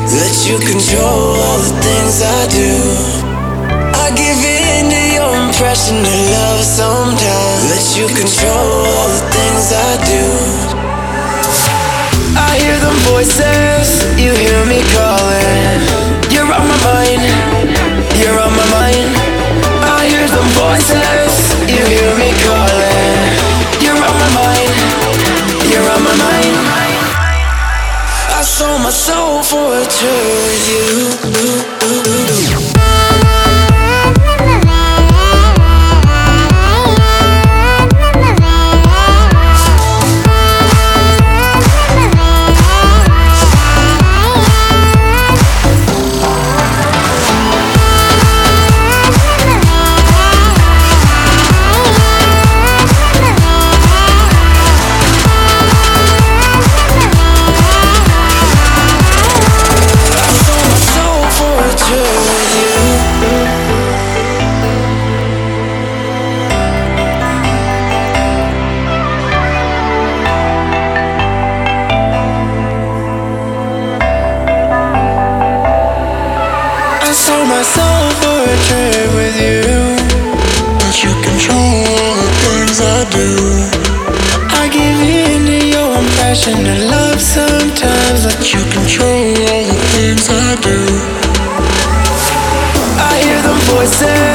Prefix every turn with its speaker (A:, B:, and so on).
A: Let you control all the things I do. I give in to your impression of love sometimes. Let you control all the things I do. I hear them voices, you hear me calling. You're on my mind, you're on my mind. I hear them voices, you hear me calling. You're on my mind, you're on my mind. I sold my soul for a tour with you. Sold my soul for a trip with you. Let you control all the things I do. I give in to your impression of love sometimes. Let you control all the things I do. I hear them voices,